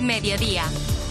Mediodía.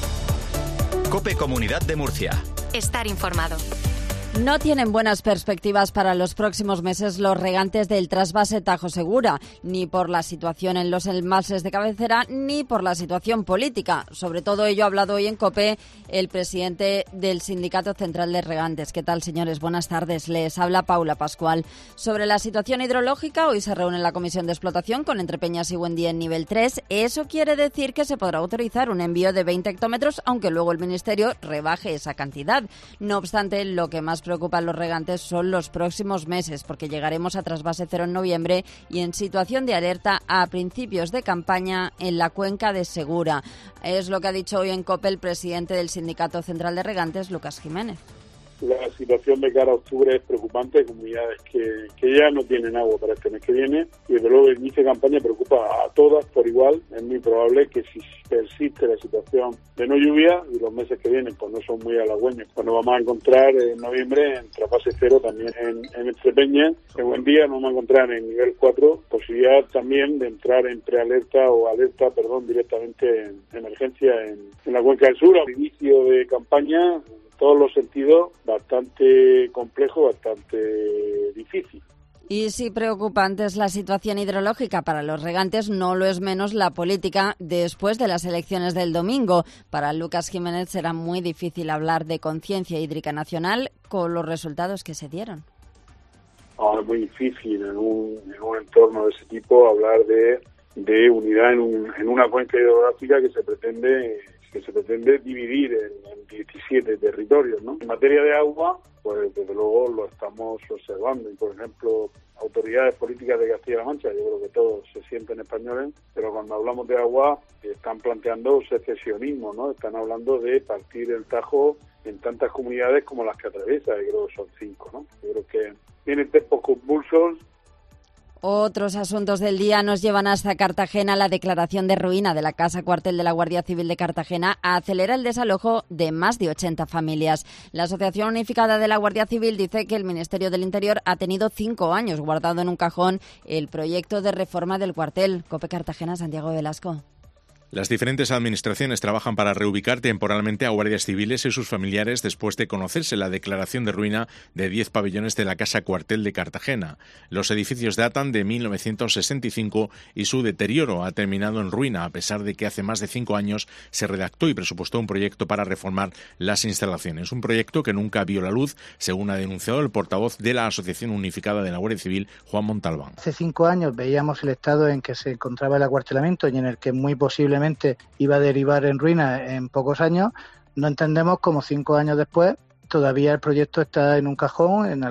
COPE Comunidad de Murcia. Estar informado. No tienen buenas perspectivas para los próximos meses los regantes del trasvase Tajo Segura, ni por la situación en los embalses de cabecera, ni por la situación política. Sobre todo ello ha hablado hoy en COPE el presidente del Sindicato Central de Regantes. ¿Qué tal, señores? Buenas tardes. Les habla Paula Pascual. Sobre la situación hidrológica, hoy se reúne la Comisión de Explotación con Entrepeñas y Buendía en nivel 3. Eso quiere decir que se podrá autorizar un envío de 20 hectómetros, aunque luego el Ministerio rebaje esa cantidad. No obstante, lo que más preocupa a los regantes son los próximos meses, porque llegaremos a trasvase cero en noviembre y en situación de alerta a principios de campaña en la cuenca de Segura. Es lo que ha dicho hoy en COPE el presidente del Sindicato Central de Regantes, Lucas Jiménez. La situación de cara a octubre es preocupante. Hay comunidades que ya no tienen agua para este mes que viene, y desde luego el inicio de campaña preocupa a todas por igual. Es muy probable que si persiste la situación de no lluvia y los meses que vienen pues no son muy halagüeños, pues nos vamos a encontrar en noviembre en trasvase cero también en Entrepeñas. En Buendía nos vamos a encontrar en nivel 4, posibilidad también de entrar en prealerta o alerta, directamente en emergencia en la cuenca del sur. Al inicio de campaña, todos los sentidos, bastante complejo, bastante difícil. Y si preocupante es la situación hidrológica para los regantes, no lo es menos la política después de las elecciones del domingo. Para Lucas Jiménez será muy difícil hablar de conciencia hídrica nacional con los resultados que se dieron. Es muy difícil en un entorno de ese tipo hablar de unidad en una cuenca hidrográfica que se pretende dividir en 17 territorios, ¿no? En materia de agua, pues desde luego lo estamos observando. Y, por ejemplo, autoridades políticas de Castilla-La Mancha, yo creo que todos se sienten españoles, pero cuando hablamos de agua están planteando secesionismo, ¿no? Están hablando de partir el Tajo en tantas comunidades como las que atraviesa, y creo que son 5, ¿no? Yo creo que tienen tiempos convulsos. Otros asuntos del día nos llevan hasta Cartagena. La declaración de ruina de la Casa Cuartel de la Guardia Civil de Cartagena acelera el desalojo de más de 80 familias. La Asociación Unificada de la Guardia Civil dice que el Ministerio del Interior ha tenido 5 años guardado en un cajón el proyecto de reforma del cuartel. COPE Cartagena, Santiago Velasco. Las diferentes administraciones trabajan para reubicar temporalmente a guardias civiles y sus familiares después de conocerse la declaración de ruina de 10 pabellones de la Casa Cuartel de Cartagena. Los edificios datan de 1965 y su deterioro ha terminado en ruina, a pesar de que hace más de 5 años se redactó y presupuestó un proyecto para reformar las instalaciones. Un proyecto que nunca vio la luz, según ha denunciado el portavoz de la Asociación Unificada de la Guardia Civil, Juan Montalbán. Hace 5 años veíamos el estado en que se encontraba el acuartelamiento y en el que muy posiblemente iba a derivar en ruina en pocos años. No entendemos cómo 5 años después todavía el proyecto está en un cajón, en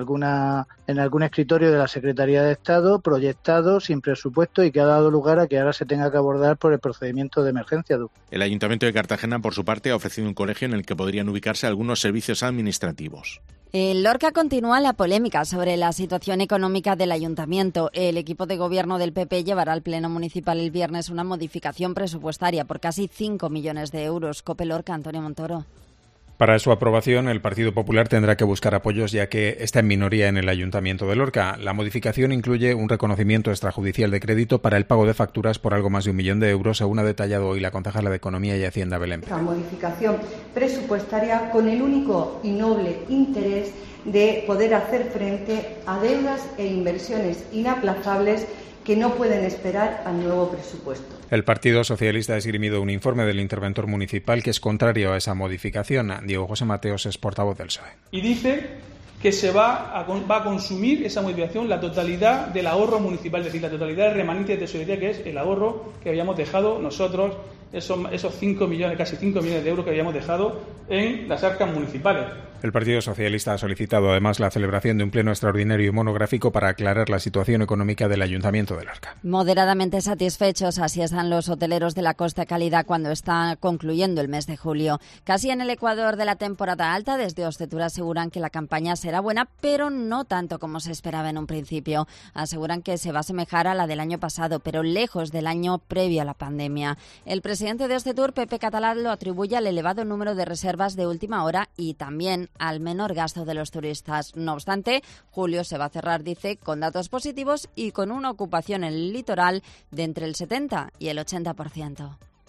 algún escritorio de la Secretaría de Estado, proyectado, sin presupuesto, y que ha dado lugar a que ahora se tenga que abordar por el procedimiento de emergencia. El Ayuntamiento de Cartagena, por su parte, ha ofrecido un colegio en el que podrían ubicarse algunos servicios administrativos. En Lorca continúa la polémica sobre la situación económica del ayuntamiento. El equipo de gobierno del PP llevará al Pleno Municipal el viernes una modificación presupuestaria por casi 5 millones de euros. COPE Lorca, Antonio Montoro. Para su aprobación, el Partido Popular tendrá que buscar apoyos, ya que está en minoría en el Ayuntamiento de Lorca. La modificación incluye un reconocimiento extrajudicial de crédito para el pago de facturas por algo más de 1 millón de euros, según ha detallado hoy la concejala de Economía y Hacienda, Belén. La modificación presupuestaria con el único y noble interés de poder hacer frente a deudas e inversiones inaplazables que no pueden esperar al nuevo presupuesto. El Partido Socialista ha esgrimido un informe del interventor municipal que es contrario a esa modificación. Diego José Mateos es portavoz del PSOE. Y dice que se va a consumir esa modificación la totalidad del ahorro municipal, es decir, la totalidad del remanente de tesorería, que es el ahorro que habíamos dejado nosotros, esos 5 millones, casi 5 millones de euros que habíamos dejado en las arcas municipales. El Partido Socialista ha solicitado además la celebración de un pleno extraordinario y monográfico para aclarar la situación económica del Ayuntamiento de Lorca. Moderadamente satisfechos, así están los hoteleros de la Costa Cálida cuando está concluyendo el mes de julio. Casi en el ecuador de la temporada alta, desde Ostetur aseguran que la campaña será buena, pero no tanto como se esperaba en un principio. Aseguran que se va a asemejar a la del año pasado, pero lejos del año previo a la pandemia. El presidente de Ostetur, Pepe Catalán, lo atribuye al elevado número de reservas de última hora y también al menor gasto de los turistas. No obstante, julio se va a cerrar, dice, con datos positivos y con una ocupación en el litoral de entre el 70 y el 80%.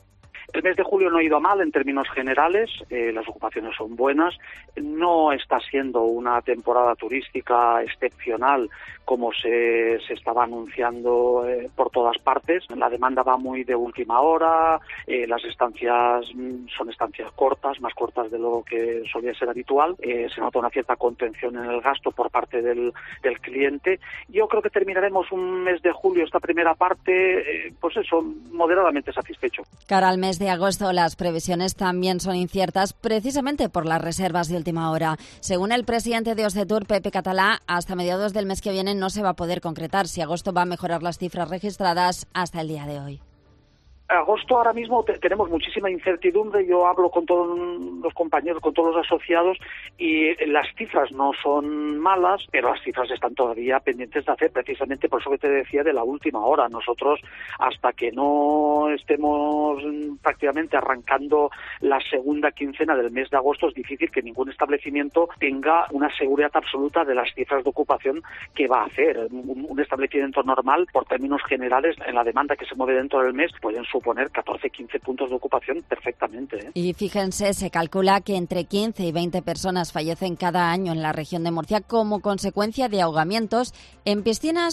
El mes de julio no ha ido mal en términos generales, las ocupaciones son buenas, no está siendo una temporada turística excepcional como se estaba anunciando por todas partes. La demanda va muy de última hora, las estancias son estancias cortas, más cortas de lo que solía ser habitual, se nota una cierta contención en el gasto por parte del cliente. Yo creo que terminaremos un mes de julio, esta primera parte, pues eso, moderadamente satisfecho. Cara al mes de agosto, las previsiones también son inciertas, precisamente por las reservas de última hora. Según el presidente de Ostetur, Pepe Català, hasta mediados del mes que viene no se va a poder concretar si agosto va a mejorar las cifras registradas hasta el día de hoy. Agosto ahora mismo tenemos muchísima incertidumbre. Yo hablo con todos los compañeros, con todos los asociados, y las cifras no son malas, pero las cifras están todavía pendientes de hacer, precisamente por eso que te decía de la última hora. Nosotros, hasta que no estemos prácticamente arrancando la segunda quincena del mes de agosto, es difícil que ningún establecimiento tenga una seguridad absoluta de las cifras de ocupación que va a hacer. Un establecimiento normal, por términos generales, en la demanda que se mueve dentro del mes, pueden suponer 14-15 puntos de ocupación perfectamente. Y fíjense, se calcula que entre 15 y 20 personas fallecen cada año en la región de Murcia como consecuencia de ahogamientos en piscinas